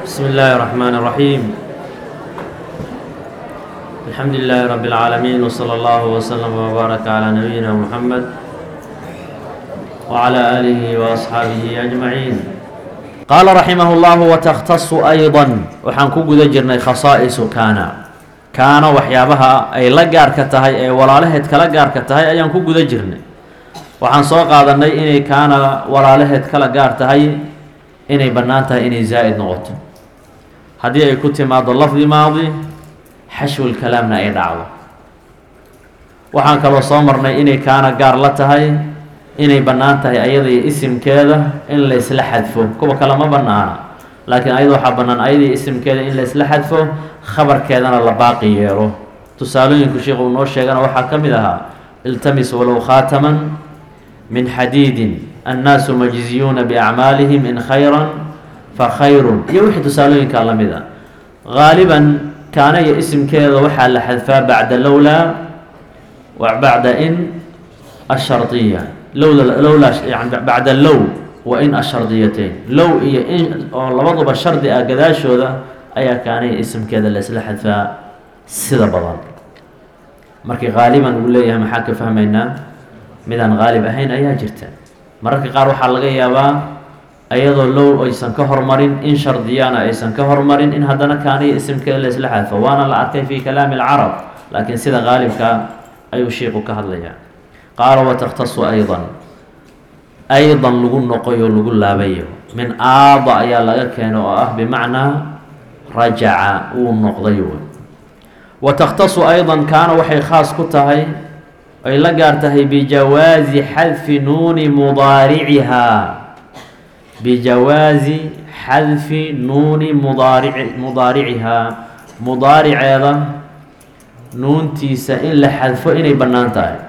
بسم الله الرحمن الرحيم الحمد لله رب العالمين وصلى الله وسلم وبارك على نبينا محمد وعلى آله وأصحابه أجمعين قال رحمه الله وتختص أيضا وحان كوغو جرنay خصائص كان waxyaabaha ay la gaarka tahay ee walaalaheed kala gaarka tahay ayaan ku guda jirnay waxaan soo qaadanay inay kaana walaalaheed kala gaar tahay inay bannaan tahay inay zaa'id noqoto haddii ay ku timaado lafdi maadi xashwul kalaamna ay dhacdo waxaan kaloo soo marnay inay kaana gaar la tahay inay bannaan tahay ayada iyo isimkeeda in la isla xadfo kuwa kale ma bannaana laakiin ayada waxaa bannaan ayada iyo isimkeeda in la isla xadfo khabarkeedana la baaqi yeelo tusaalooyinku sheekhu uu noo sheegana waxaa ka mid ahaa iltamis walow khaataman min xadiidin annaasu majziyuuna biacmaalihim in khayran fa khayrun iyo wixii tusaalooyinkaa la mid a gaaliban kaana iyo isimkeeda waxaa la xadfaa bacda lowlaa wa bacda in ashardiya lowlaa yani bacda low wa in ashardiyatayn low iyo in oo labaduba shardi ah gadaashooda ayaa kaanay isimkeeda la isla xadfaa sida badan markii qaaliban uu leeyahay maxaa ka fahmaynaa midaan qaalib ahayn ayaa jirta mararka qaar waxaa laga yaabaa ayadoo low aysan ka hormarin in shardiyana aysan ka hormarin in haddana kaaniyo isimkeeda la isla xadfo waana la arkay fi kalaami alcarab laakiin sida qaalibka ayuu sheikhu ka hadlayaa qaala watakhtasu aydan lagu noqoyo lagu laabayo min aada ayaa laga keeno oo ah bimacnaa rajaca uu noqday watakhtasu aydan kaana waxay khaas ku tahay ay la gaar tahay bijawaazi xadfi nuuni mudaaricihaa bijawaazi xadfi nuuni mudaaricihaa mudaariceeda nuuntiisa in la xadfo inay bannaan tahay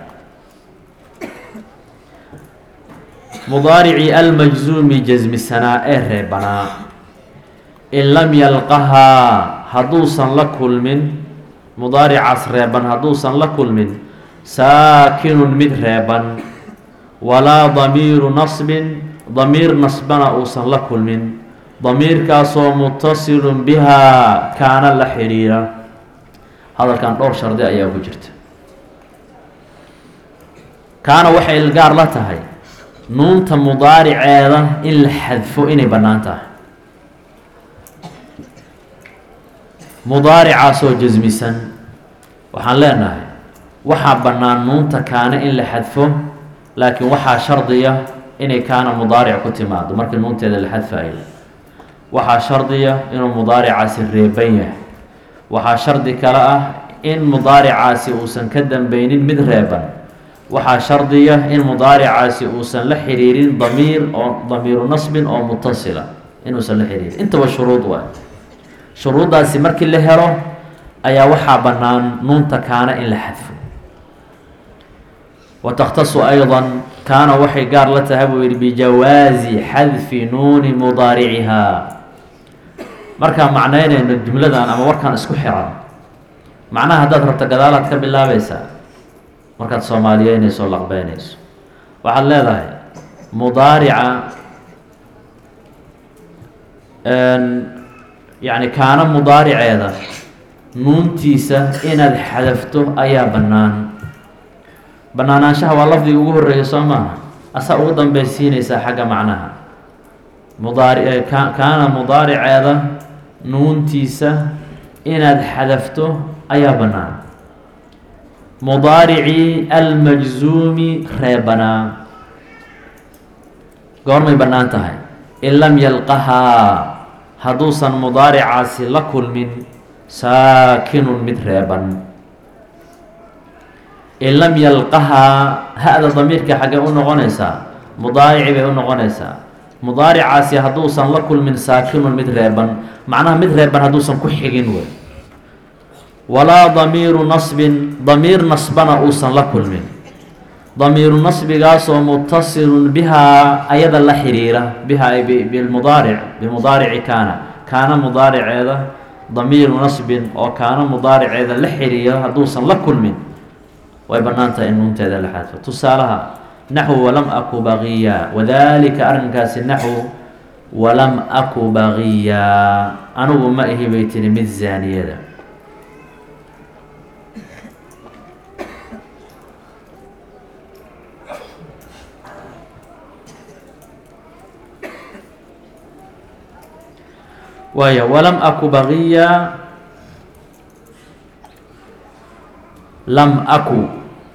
mudaarici almajzuumi jasmisanaa ee reebanaa in lam yalqahaa hadduusan la kulmin mudaaricaas reeban hadduusan la kulmin saakinun mid reeban walaa damiiru nasbin damiir nasbana uusan la kulmin damiirkaasoo mutasilun bihaa kaana la xidhiira hadalkan dhowr shardi ayaa ku jirta kaana waxay gaar la tahay nuunta mudaariceeda in la xadfo inay bannaan tahay mudaaricaasoo jasmisan waxaan leenahay waxaa bannaan nuunta kaana in la xadfo laakiin waxaa shardiya inay kaana mudaaric ku timaado markii nuunteeda la xadfaayo waxaa shardiya inuu mudaaricaasi reeban yahay waxaa shardi kale ah in mudaaricaasi uusan ka dambeynin mid reeban waxaa shardiya in mudaaricaasi uusan la xiriirin damiir oo damiiru nasbin oo mutasila inuusan la xiriirin intaba shuruud waay shuruuddaasi markii la helo ayaa waxaa bannaan nuunta kaana in la xadfo watakhtasu aydan kaana waxay gaar la tahay buu yidhi bijawaazi xadfi nuuni mudaaricihaa markaan macnaynayno jumladan ama warkaan isku xiran macnaha haddaad rabto gadaalaad ka bilaabaysaa markaad soomaaliyeynayso o laqbeynayso waxaad leedahay mudaarica yacni kaana mudaariceeda nuuntiisa inaad xadafto ayaa bannaan bannaanaanshaha waa lafdiga ugu horreeya soo maaha asaa ugu dambeysiinaysaa xagga macnaha kaana mudaariceeda nuuntiisa inaad xadafto ayaa bannaan mudaaricii almajzuumi reebanaa goormay bannaan tahay in lam yalqahaa hadduusan mudaaricaasi la kulmin saakinun mid reeban in lam yalqahaa ha-da damiirka xaggee u noqonaysaa mudaarici bay u noqonaysaa mudaaricaasi hadduusan la kulmin saakinun mid reeban macnaha mid reeban hadduusan ku xigin wey walaa damiiru nasbin damiir nasbana uusan la kulmin damiiru nasbigaasoo mutasilun bihaa ayada la xiriira bihaa ay bilmudaaric bimudaarici kaana mudaariceeda damiiru nasbin oo kaana mudaariceeda la xiriira hadduusan la kulmin way bannaan tahay in nuunteeda la xadfo tusaalaha naxwu walam aku baqiya wadalika arrinkaasi naxwu walam aku bagiya anigu ma ihi bay tiri mid zaaniyada. waaya walam aku bagiya lam aku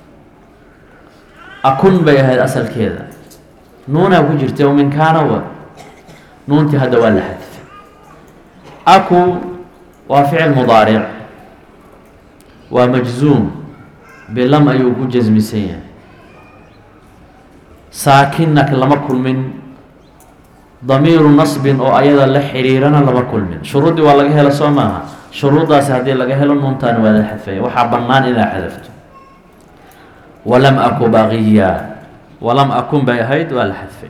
akun bay ahayd asalkeeda, nuunaa ku jirtay oo min kaana wa nuuntii hadda waa la xadfay. aku waa ficil mudaaric, waa majzuum bilam ayuu ku jasmisan yahay, saakinnak lama kulmin, damiiru nasbin oo ayada la xiriirana lama kulmin. shuruuddii waa laga helo soo maaha, shuruuddaasi haddii laga helo nuuntaani waa la xadfaya, waxaa bannaan inaa xadafto. walam aku bagiya walam akun bay ahayd waa la xadfay.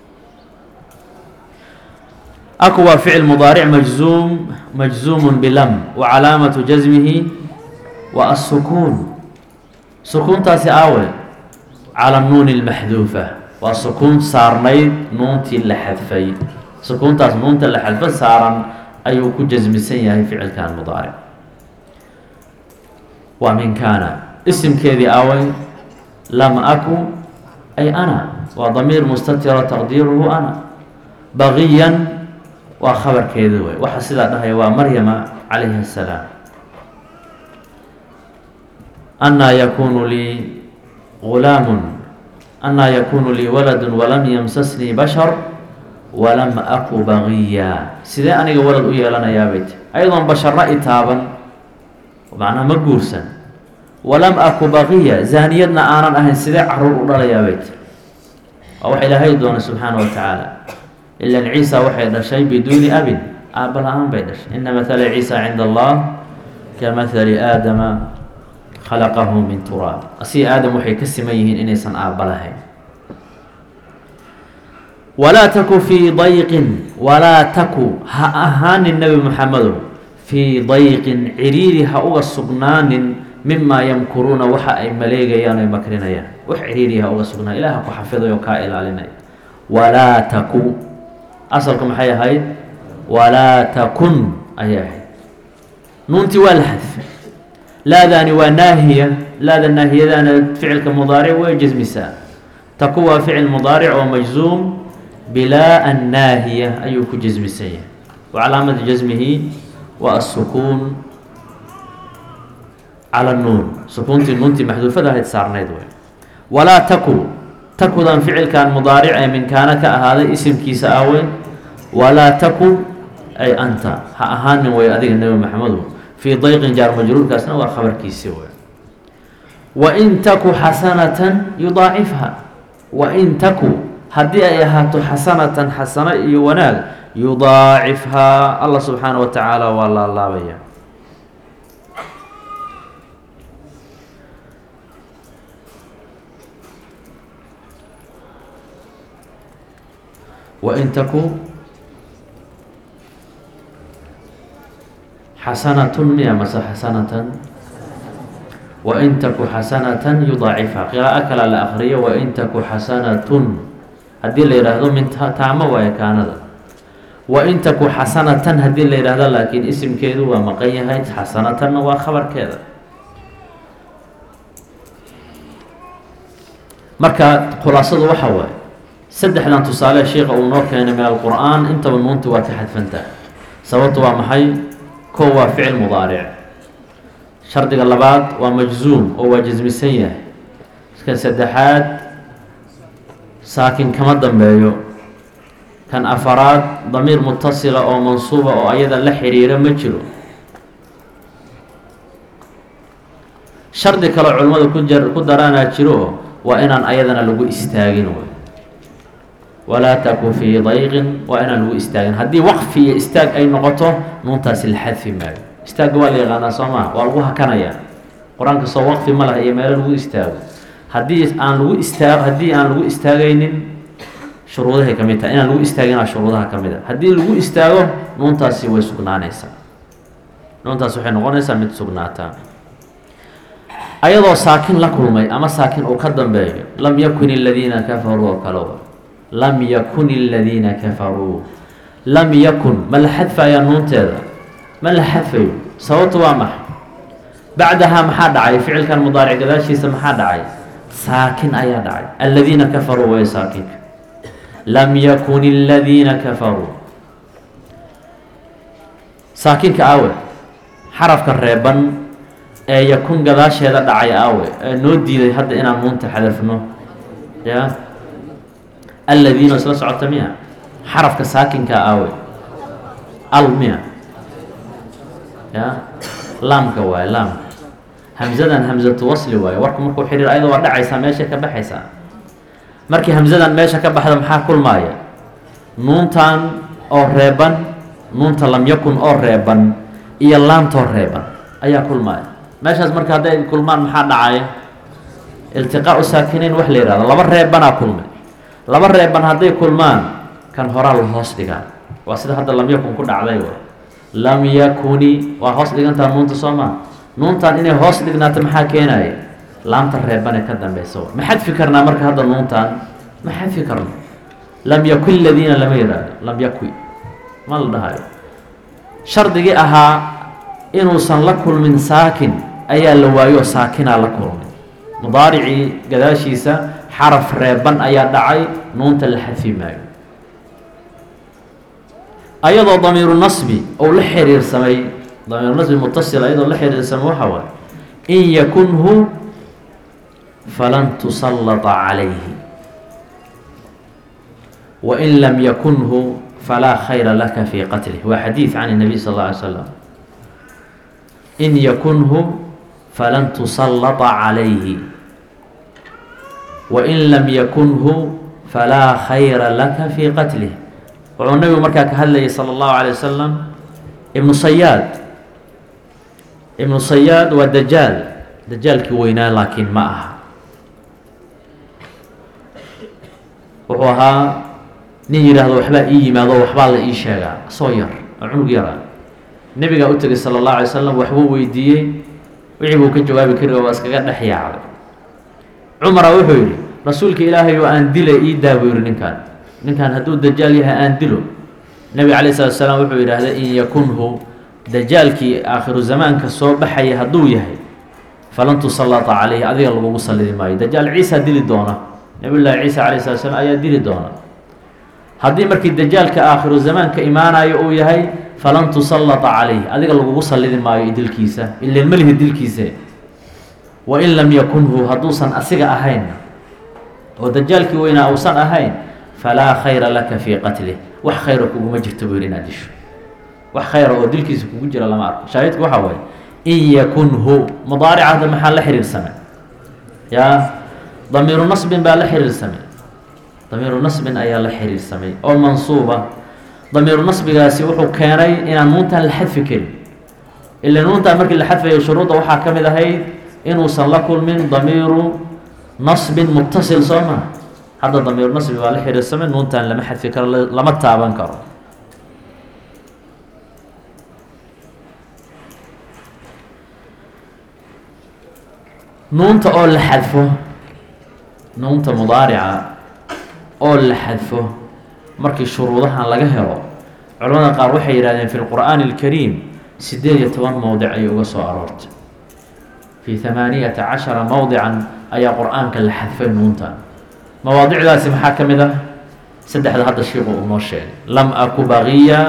aku waa ficil mudaaric majzuum bilam wa calaamatu jasmihi wa الsukuun. sukuuntaasi aawe cala nuuni اlmaxduufa, waa sukuun saarnayd nuuntii la xadfay. sukuuntaas nuunta la xadfo saaran ayuu ku jasmisan yahay ficilkan mudaaric. waa min kaana isimkeedii aaway lam aku ay ana, waa damiir mustatira taqdiiruhu ana. bagiyan waa khabarkeedi wey, waxa sidaa dhahaya waa maryama calayha الsalaam. anaa yakunu lii gulaamun anaa yakunu lii waladu walam yamsasnii bashar walam aku bagiya. sidee aniga walad u yeelanayaa bay ti ayadoon basharna i taaban, macnaa ma guursan, walam aku bagiya zaaniyadna aanan ahayn, sidee caruur u dhalayaa bay ti. waa wax ilaahay doonay subxaana wa tacaala. ilan ciisa waxay dhashay biduuni abin, aabba la-aan bay dhashay. ina mathala ciisa cinda allah ka mathali aadama khalaqahu min turaab. asigi aadam waxay ka siman yihiin inaysan aabba lahayn. walaa taku fii dayqin walaa taku ha ahaanin nebi moxamedow fii dayqin ciriiri ha uga sugnaanin mimaa yamkuruuna waxa ay maleegayaan oy makrinayaan. wax ciriiri ha uga sugnaan, ilaah ku xafiday oo kaa ilaalinaya. walaa taku asalku maxay ahayd? walaa takun ayay ahayd. nuuntii waa la xadfay. laadaani waa naahiya, laada naahiyadaana ficilka mudaaric way jasmisaa. taku waa ficil mudaaric oo majzuum bilaa annaahiya ayuu ku jasmisan yahay. wa calaamatu jasmihi waa الsukuun cala nuun, sukuuntii nuuntii maxduufada ahayd saarnayd wey. walaa taku takudan ficilkan mudaaric ee min kaana ka ahaaday isimkiisa aawey. walaa taku ay anta ha ahaanin way adiga nebi maxamedu fii dayqin jaar majruurkaasna waa khabarkiisi wey. wain taku xasanatan yudaacifha, wain taku haddii ay ahaato xasanatan xasano iyo wanaag, yudaacifhaa allah subxaana wa tacaala waa laalaabaya. wain taku xasanatun miya mase xasanatan? wain taku xasanatan yudaacifhaa. qiraa'o kala la akriyo wain taku xasanatun, haddii la yidhaahdo min taamo waaye kaanada. wain taku xasanatan haddii la yidhaahdo laakiin isimkeedu waa maqan yahay, xasanatanna waa khabarkeeda. marka khulaasadu waxa waaye saddexdan tusaale sheikha uu noo keenay min alqur'aan intaba nuunta waa ka xadfantaha. sababtu waa maxay? kow waa ficil mudaaric, shardiga labaad waa majzuum oo waa jasmisan yahay, kan saddexaad saakin kama dambeeyo, kan afaraad damiir mutasila oo mansuuba oo ayada la xiriira ma jiro. shardi kaleo culimmadu ku daraanaa jiro waa inaan ayadana lagu istaagin wey. walaa taku fii dayqin waa inaan lagu istaagin. haddii waqfi iyo istaag ay noqoto nuuntaasi la xadfi maayo. istaagga waa la yaqaanaa soo maa, waa lagu hakanayaa. qur-aanka soo waqfi ma laha iyo meelo lagu istaago. haddii aan lagu istaagaynin shuruudahay ka mid tahay. inaan lagu istaagina shuruudaha ka mid a. haddii lagu istaago nuuntaasi way sugnaanaysaa. nuuntaas waxay noqonaysaa mid sugnaataa. ayadoo saakin la kulmay ama saakin uu ka dambeeyo lam yakun aladiina kafaruu oo kale lam yakun aladiina kafaruu lam yakun ma la xadfayaa nuunteeda ma la xadfayo sababtu waa maxay bacdahaa maxaa dhacay ficilkan mudaaric gadaashiisa maxaa dhacay saakin ayaa dhacay aladiina kafaruu way saakinka lam yakun aladiina kafaruu saakinka aawe xarafka reeban ee yakun gadaasheeda dhacay aawe ee noo diiday hadda inaan nuunta xadafno ya aladiina isla socota miya xarafka saakinka aawe al miya ya laamka waaye laamka hamzadan hamzatu wasli waaye warku markuu xiriir ayada waa dhacaysaa meesha ka baxaysaa markii hamzadan meesha ka baxda maxaa kulmaaya nuuntan oo reeban nuunta lam yakun oo reeban iyo laamtoo reeban ayaa kulmaaya meeshaas marka hadday kulmaan maxaa dhacaya iltiqaau saakinayn wax la yihahdo laba reebanaa kulmay laba reeban hadday kulmaan kan horaa la hoos dhigaa waa sida hadda lam yakun ku dhacday lam yakuni waa hoos dhigantaa nuunta soo maa nuuntan inay hoos dhignaato maxaa keenaya laamta reebane ka dambeysa ma xadfi karnaa marka hadda nuuntan ma xadfi karno lam yakun ladiina lama yihahdo lam yakwi ma la dhahayo shardigii ahaa inuusan la kulmin saakin ayaa la waayo saakinaa la kulmay mudaaricii gadaashiisa xaraf reeban ayaa dhacay nuunta la xadfi maayo ayadoo damiiru nasbi ou la xiriirsamay damiiru nasbi mutasil ayadoo la xiriirsamay waxa waaye in yakunhu falan tusallata calayhi wain lam yakunhu falaa khayra laka fii qatlih waa xadiid can الnabiy sal اlla alay slam in yakunhu falan tusallata calayhi wain lam yakunhu falaa khayra laka fii qatlih wuxuu nabigu markaa ka hadlayay salى اllahu alيه wasalam ibnu sayaad waa dajaal dajaalkii weynaa laakiin ma aha wuxuu ahaa nin yidhaahdo waxbaa ii yimaado waxbaa la ii sheegaa soo yar oo cunug yara nebigaa u tegay salى اllahu alay slam waxbuu weydiiyey wixii buu ka jawaabi kari waa iskaga dhex yaacday cumara wuxuu yidhi rasuulka ilaahay oo aan dila ii daabu yidhi ninkan hadduu dajaal yahay aan dilo nebiga calayh salatu salaam wuxuu yidhaahday in yakunhu dajaalkii aakhiru zamaanka soo baxaya hadduu yahay falan tusallata calayhi adiga lagugu sallidi maayo dajaal ciisa dili doona nabiyullaahi ciisa calayh salatu salaam ayaa dili doona haddii markii dajaalka aakhiru zamaanka imaanayo uu yahay falan tusallata calayhi adiga lagugu sallidi maayo dilkiisa ilan malihi dilkiisa wain lam yakunhu hadduusan asiga ahayn oo dajaalkii weynaa uusan ahayn falaa khayra laka fii qatlih wax khayra kuguma jirto buu yidhi inaad disho wax khayra oo dilkiisa kugu jira lama arko shaahidku waxaa waaye in yakunhu mudaarica hadda maxaa la xiriirsamay yaa damiiru nasbin baa la xiriirsamay damiiru nasbin ayaa la xiriirsamay oo mansuuba damiiru nasbigaasi wuxuu keenay inaan nuuntan la xadfi karin ila nuuntan markii la xadfayo shuruudda waxaa ka mid ahayd inuusan la kulmin damiiru nasbin mutasil soo maa hadda damiiru nasbi baa la xiriirsamay nuuntan lama xadfi karo lama taaban karo nuunta oo la xadfo nuunta mudaarica oo la xadfo markii shuruudahan laga helo culamada qaar waxay yidhahdeen fi lqur'aani اlkariim 18 mowdic ayay uga soo aroortay fi 18 mowdican ayaa qur-aanka la xadfay nuuntan mawaadicdaasi maxaa ka mid ah saddexda hadda shiiku uu noo sheegay lam aku bagiya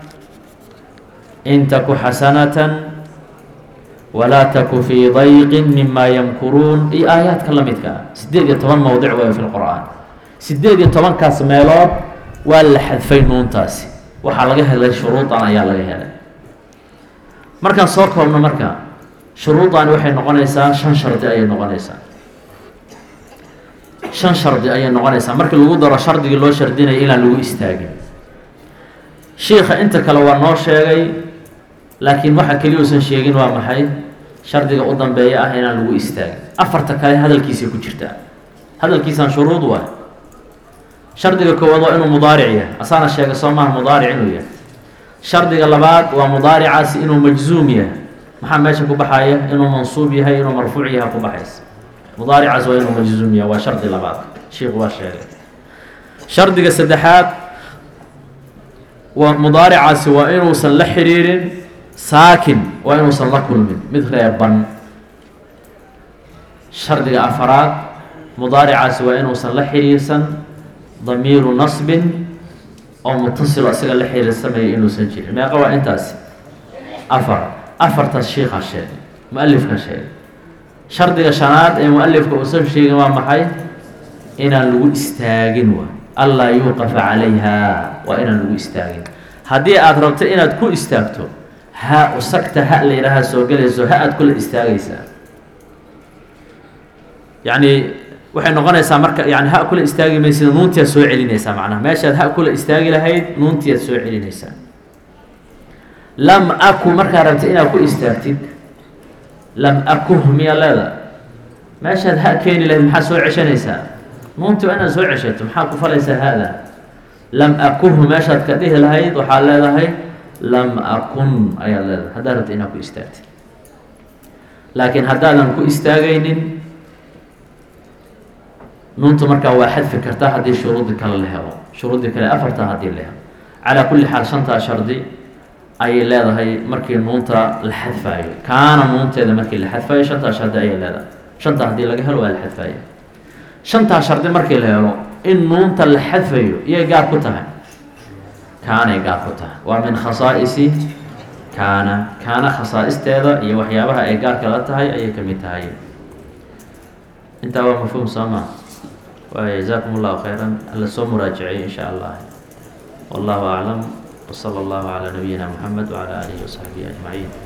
in taku xasanatan walaa taku fii dayqin mima yamkuruun iyo aayaadka la midka ah 18 mowdic way fi lqur'aan 18kaas meelood waa la xadfay nuuntaasi waxaa laga helay shuruudan ayaa laga helay markaan soo koobno marka shuruudani waxay noqonaysaa 5 shardi ayay noqonaysaa 5 shardi ayay noqonaysaa markii lagu daro shardigii loo shardinaya inaan lagu istaagin shiikha inta kale waa noo sheegay laakiin waxa keliya uusan sheegin waa maxay shardiga u dambeeya ah inaan lagu istaagin afarta kale hadalkiisay ku jirtaa hadalkiisaan shuruud waay shardiga koowaad waa inuu mudaaric yahay asaana sheega soo maaha mudaaric inuu yahay shardiga labaad waa mudaaricaasi inuu majzuum yahay maxaa meesha ku baxaya inuu mansuub yahay inuu marfuuc yahay ku baxaysa mudaaricaas waa inuu majzuum yahay waa shardi labaad sheikhu waa sheegay shardiga saddexaad ومضارعaasi waa inuusan la xiriirin saakin waa inuusan la kulmin mid reeban shardiga afaraad mudaaricaasi waa inuusan la xiriirsan damiiru nasbin oo mutasilo isaga la xiriirsamaya inuusan jirin meeqa waa intaasi afartaas shiikha sheegay mu-alifka sheegay shardiga shanaad ee mu-alifka uusan sheegin waa maxay inaan lagu istaagin waa allaa yuuqafa calayha waa inaan lagu istaagin haddii aad rabto inaad ku istaagto ha usagta ha la yidhaaha soo gelayso ha aad kula istaagaysaa yacni waxay noqonaysaa marka yani ha kula istaagi maysida nuuntiyaad soo celinaysaa macnaha meeshaad ha kula istaagi lahayd nuuntiyaad soo celinaysaa lam aku markaa rabta inaad ku istaagtid lam akuh miyaa leeda meeshaad ha keeni lahayd maxaad soo ceshanaysaa nuuntii waa inaad soo ceshato maxaad ku falaysaa haada lam akuhu meeshaad ka dhihi lahayd waxaad leedahay lam akun ayaad leedahay haddaad rabta inaad ku istaagtid laakiin haddaadan ku istaagaynin nuunta markaa waa xadfi kartaa haddii shuruudi kale la helo shuruudii kale afartaa haddii la helo calaa kulli xaal shantaa shardi ayay leedahay markii nuunta la xadfaayo kaana nuunteeda markii la xadfaayo shantaa shardi ayay leedahay shantaa haddii laga helo waa la xadfaayo shantaa shardi markii la helo in nuunta la xadfayo iyay gaar ku tahay kaanay gaar ku tahay waa min khasaa'isi kaana khasaa'isteeda iyo waxyaabaha ay gaarka la tahay ayay ka mid tahay intaa waa mafhuum soo maa وجزاكم الله خيرا على سو مراجعي إن شاء الله والله أعلم وصلى الله على نبينا محمد وعلى آله وصحبه أجمعين